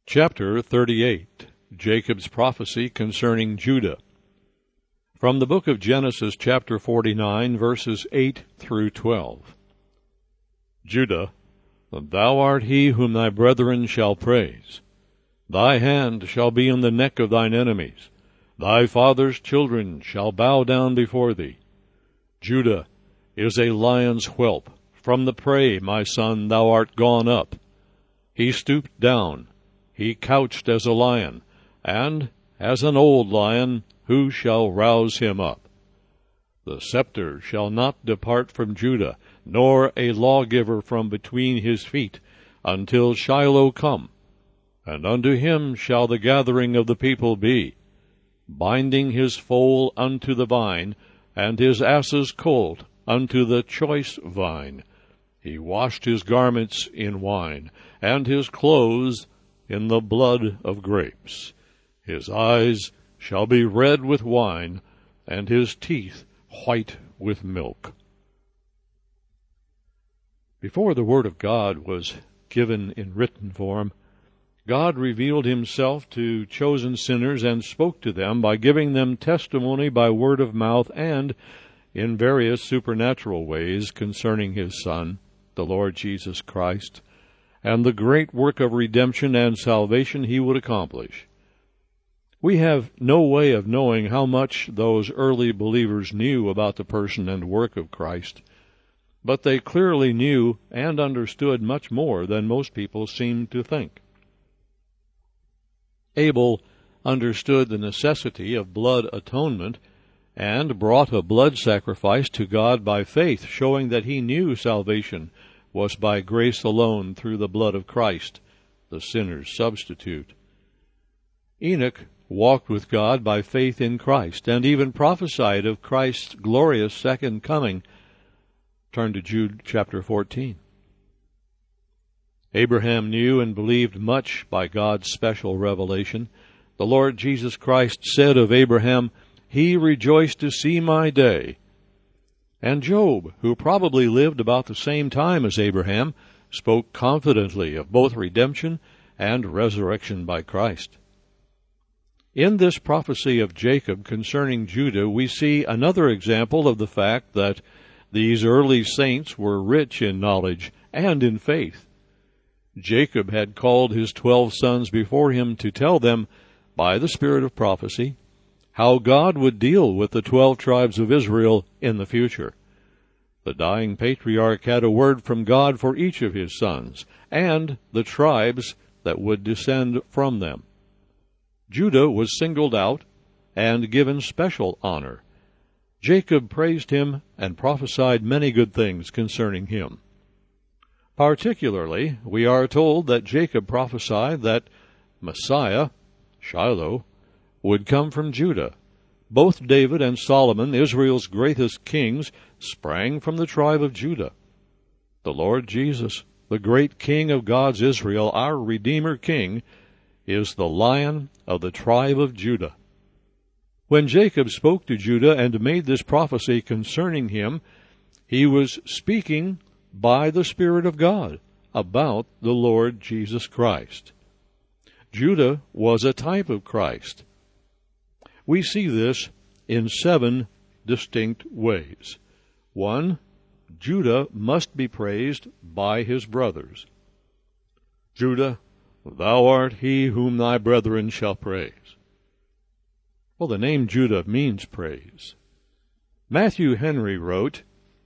Chapter 38. Jacob's prophecy concerning Judah. From the book of Genesis, chapter 49, verses 8 through 12. Judah, thou art he whom thy brethren shall praise. Thy hand shall be in the neck of thine enemies. Thy father's children shall bow down before thee. Judah is a lion's whelp. From the prey, my son, thou art gone up. He stooped down. He couched as a lion, and as an old lion, who shall rouse him up? The scepter shall not depart from Judah, nor a lawgiver from between his feet, until Shiloh come. And unto him shall the gathering of the people be, binding his foal unto the vine, and his ass's colt unto the choice vine. He washed his garments in wine, and his clothes in the blood of grapes. His eyes shall be red with wine, and his teeth white with milk. Before the Word of God was given in written form, God revealed himself to chosen sinners and spoke to them by giving them testimony by word of mouth and in various supernatural ways concerning his Son, the Lord Jesus Christ, and the great work of redemption and salvation he would accomplish. We have no way of knowing how much those early believers knew about the person and work of Christ, but they clearly knew and understood much more than most people seem to think. Abel understood the necessity of blood atonement and brought a blood sacrifice to God by faith, showing that he knew salvation was by grace alone through the blood of Christ, the sinner's substitute. Enoch walked with God by faith in Christ, and even prophesied of Christ's glorious second coming. Turn to Jude chapter 14. Abraham knew and believed much by God's special revelation. The Lord Jesus Christ said of Abraham, "He rejoiced to see my day." And Job, who probably lived about the same time as Abraham, spoke confidently of both redemption and resurrection by Christ. In this prophecy of Jacob concerning Judah, we see another example of the fact that these early saints were rich in knowledge and in faith. Jacob had called his 12 sons before him to tell them, by the spirit of prophecy, how God would deal with the 12 tribes of Israel in the future. The dying patriarch had a word from God for each of his sons, and the tribes that would descend from them. Judah was singled out and given special honor. Jacob praised him and prophesied many good things concerning him. Particularly, we are told that Jacob prophesied that Messiah, Shiloh, would come from Judah. Both David and Solomon, Israel's greatest kings, sprang from the tribe of Judah. The Lord Jesus, the great King of God's Israel, our Redeemer King, is the Lion of the tribe of Judah. When Jacob spoke to Judah and made this prophecy concerning him, he was speaking by the Spirit of God about the Lord Jesus Christ. Judah was a type of Christ. We see this in 7 distinct ways. 1, Judah must be praised by his brothers. Judah, thou art he whom thy brethren shall praise. Well, the name Judah means praise. Matthew Henry wrote,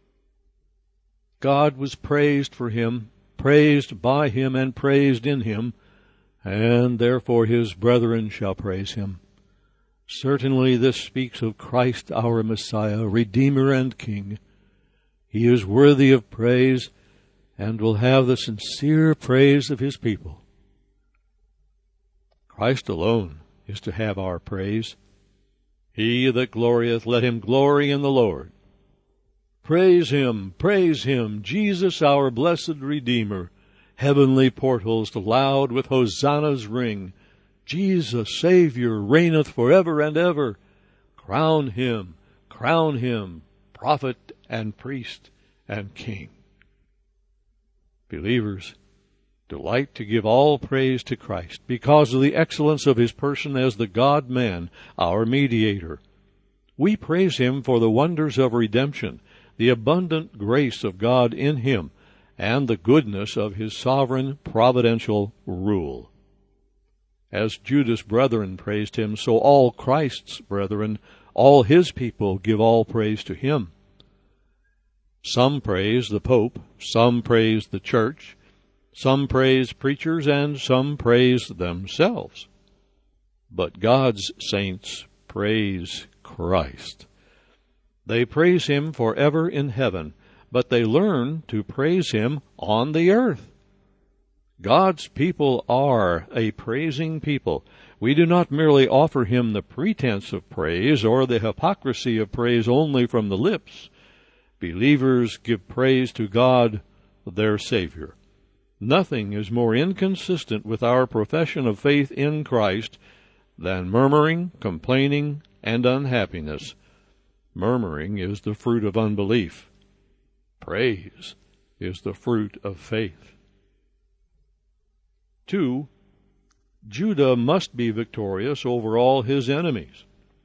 God was praised for him, praised by him, and praised in him, and therefore his brethren shall praise him. Certainly this speaks of Christ our Messiah, Redeemer and King. He is worthy of praise and will have the sincere praise of his people. Christ alone is to have our praise. He that glorieth, let him glory in the Lord. Praise him, Jesus our blessed Redeemer. Heavenly portals loud with hosannas ring. Jesus, Savior, reigneth forever and ever. Crown him, prophet and priest and king. Believers, delight to give all praise to Christ because of the excellence of his person as the God-man, our mediator. We praise him for the wonders of redemption, the abundant grace of God in him, and the goodness of his sovereign providential rule. As Judah's brethren praised him, so all Christ's brethren, all his people, give all praise to him. Some praise the Pope, some praise the Church, some praise preachers, and some praise themselves. But God's saints praise Christ. They praise him forever in heaven, but they learn to praise him on the earth. God's people are a praising people. We do not merely offer him the pretense of praise or the hypocrisy of praise only from the lips. Believers give praise to God, their Savior. Nothing is more inconsistent with our profession of faith in Christ than murmuring, complaining, and unhappiness. Murmuring is the fruit of unbelief. Praise is the fruit of faith. 2. Judah must be victorious over all his enemies.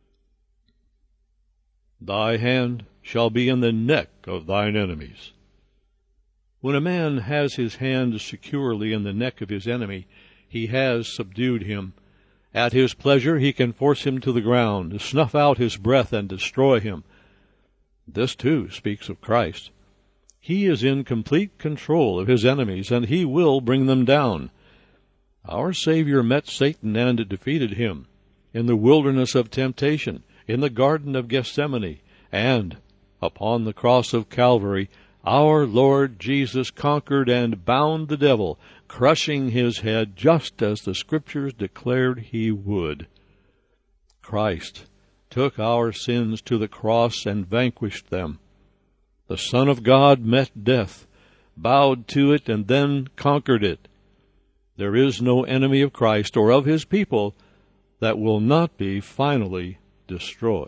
Thy hand shall be in the neck of thine enemies. When a man has his hand securely in the neck of his enemy, he has subdued him. At his pleasure he can force him to the ground, snuff out his breath, and destroy him. This, too, speaks of Christ. He is in complete control of his enemies, and he will bring them down. Our Savior met Satan and defeated him in the wilderness of temptation, in the Garden of Gethsemane, and upon the cross of Calvary. Our Lord Jesus conquered and bound the devil, crushing his head just as the Scriptures declared he would. Christ took our sins to the cross and vanquished them. The Son of God met death, bowed to it, and then conquered it. There is no enemy of Christ or of his people that will not be finally destroyed.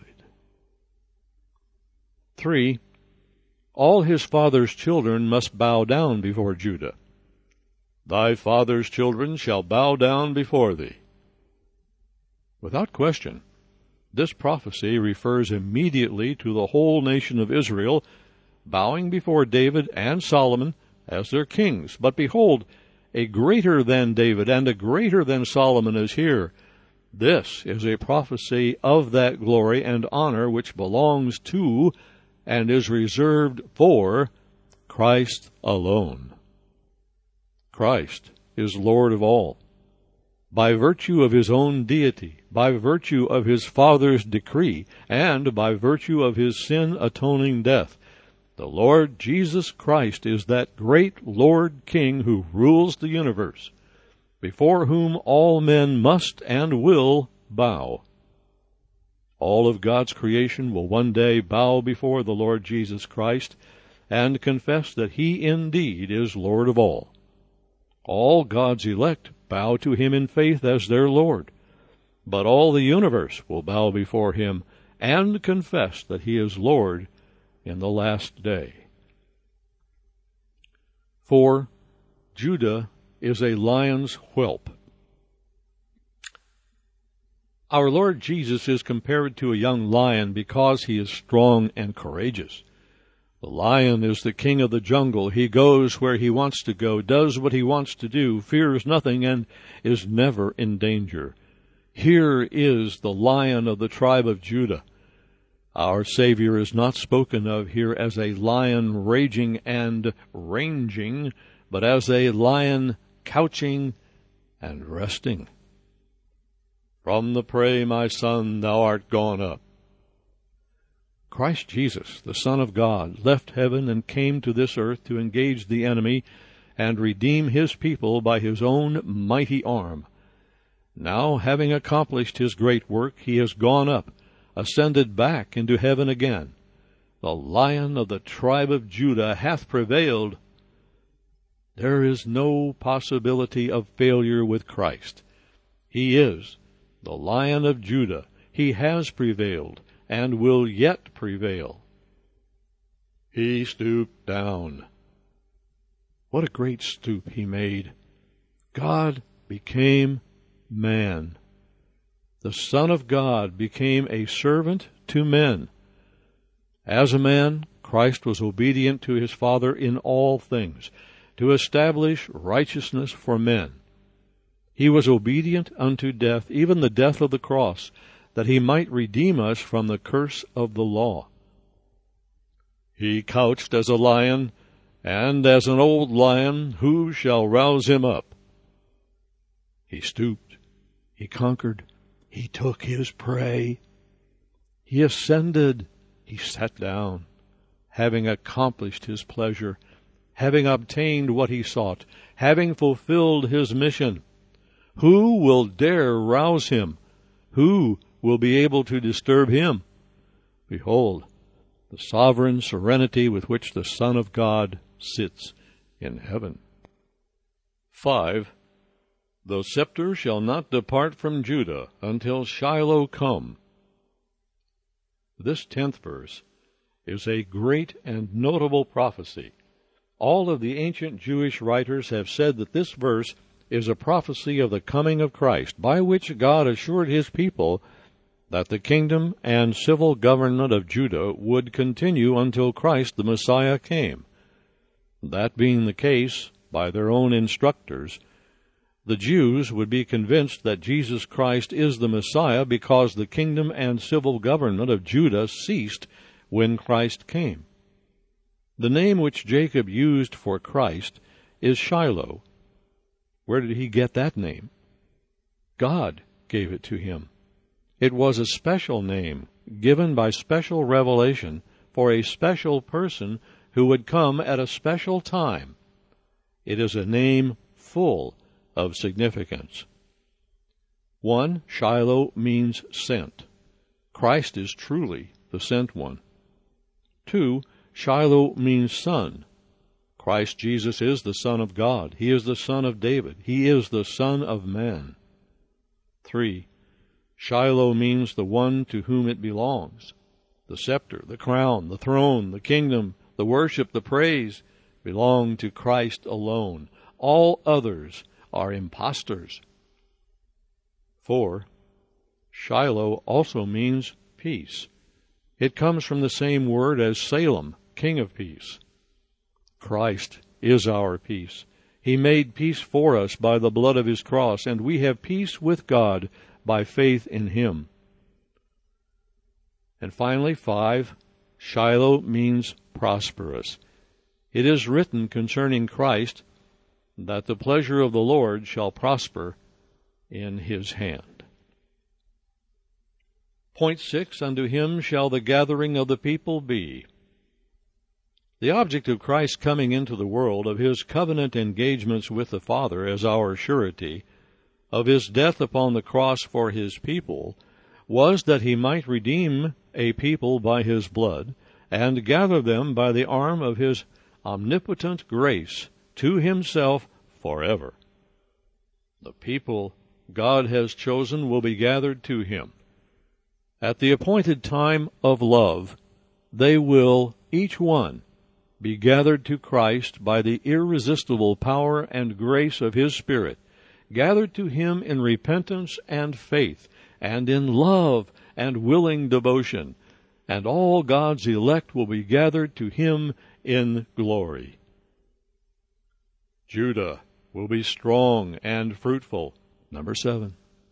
3. All his father's children must bow down before Judah. Thy father's children shall bow down before thee. Without question, this prophecy refers immediately to the whole nation of Israel, bowing before David and Solomon as their kings. But behold, a greater than David and a greater than Solomon is here. This is a prophecy of that glory and honor which belongs to and is reserved for Christ alone. Christ is Lord of all. By virtue of his own deity, by virtue of his Father's decree, and by virtue of his sin-atoning death, the Lord Jesus Christ is that great Lord King who rules the universe, before whom all men must and will bow. All of God's creation will one day bow before the Lord Jesus Christ and confess that he indeed is Lord of all. All God's elect bow to him in faith as their Lord, but all the universe will bow before him and confess that he is Lord in the last day. 4. Judah is a lion's whelp. Our Lord Jesus is compared to a young lion because he is strong and courageous. The lion is the king of the jungle. He goes where he wants to go, does what he wants to do, fears nothing, and is never in danger. Here is the Lion of the tribe of Judah. Our Savior is not spoken of here as a lion raging and ranging, but as a lion couching and resting. From the prey, my son, thou art gone up. Christ Jesus, the Son of God, left heaven and came to this earth to engage the enemy and redeem his people by his own mighty arm. Now, having accomplished his great work, he has gone up, ascended back into heaven again. The Lion of the tribe of Judah hath prevailed. There is no possibility of failure with Christ. He is the Lion of Judah. He has prevailed and will yet prevail. He stooped down. What a great stoop he made. God became man. The Son of God became a servant to men. As a man, Christ was obedient to his Father in all things, to establish righteousness for men. He was obedient unto death, even the death of the cross, that he might redeem us from the curse of the law. He couched as a lion, and as an old lion, who shall rouse him up? He stooped, he conquered, he took his prey. He ascended, he sat down, having accomplished his pleasure, having obtained what he sought, having fulfilled his mission. Who will dare rouse him? Who will be able to disturb him? Behold, the sovereign serenity with which the Son of God sits in heaven. 5. The scepter shall not depart from Judah until Shiloh come. This 10th verse is a great and notable prophecy. All of the ancient Jewish writers have said that this verse is a prophecy of the coming of Christ, by which God assured his people that the kingdom and civil government of Judah would continue until Christ the Messiah came. That being the case, by their own instructors, the Jews would be convinced that Jesus Christ is the Messiah because the kingdom and civil government of Judah ceased when Christ came. The name which Jacob used for Christ is Shiloh. Where did he get that name? God gave it to him. It was a special name given by special revelation for a special person who would come at a special time. It is a name full of significance. 1. Shiloh means sent. Christ is truly the sent one. 2. Shiloh means son. Christ Jesus is the Son of God. He is the Son of David. He is the Son of man. 3. Shiloh means the one to whom it belongs. The scepter, the crown, the throne, the kingdom, the worship, the praise belong to Christ alone. All others are impostors. 4. Shiloh also means peace. It comes from the same word as Salem, King of Peace. Christ is our peace. He made peace for us by the blood of his cross, and we have peace with God by faith in him. And finally, 5, Shiloh means prosperous. It is written concerning Christ that the pleasure of the Lord shall prosper in his hand. Point 6, unto him shall the gathering of the people be. The object of Christ's coming into the world, of his covenant engagements with the Father as our surety, of his death upon the cross for his people, was that he might redeem a people by his blood, and gather them by the arm of his omnipotent grace to himself forever. The people God has chosen will be gathered to him. At the appointed time of love, they will, each one, be gathered to Christ by the irresistible power and grace of his Spirit, gathered to him in repentance and faith, and in love and willing devotion, and all God's elect will be gathered to him in glory. Judah will be strong and fruitful. Number 7.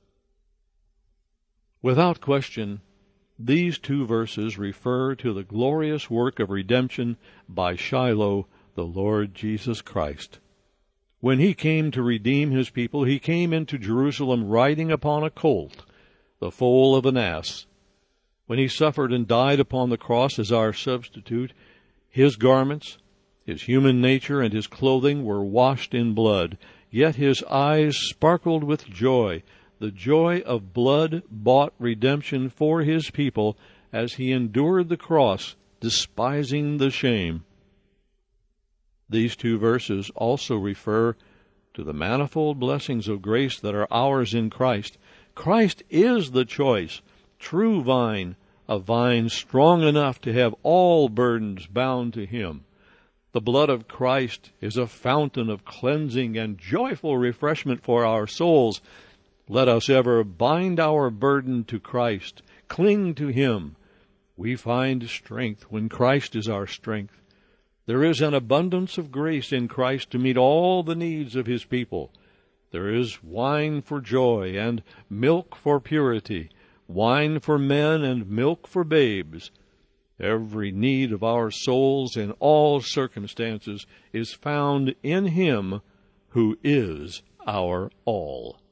Without question, these 2 verses refer to the glorious work of redemption by Shiloh, the Lord Jesus Christ. When he came to redeem his people, he came into Jerusalem riding upon a colt, the foal of an ass. When he suffered and died upon the cross as our substitute, his garments, his human nature, and his clothing were washed in blood, yet his eyes sparkled with joy, the joy of blood-bought redemption for his people, as he endured the cross, despising the shame. These 2 verses also refer to the manifold blessings of grace that are ours in Christ. Christ is the choice, true vine, a vine strong enough to have all burdens bound to him. The blood of Christ is a fountain of cleansing and joyful refreshment for our souls. Let us ever bind our burden to Christ, cling to Him. We find strength when Christ is our strength. There is an abundance of grace in Christ to meet all the needs of His people. There is wine for joy and milk for purity, wine for men and milk for babes. Every need of our souls in all circumstances is found in Him who is our all.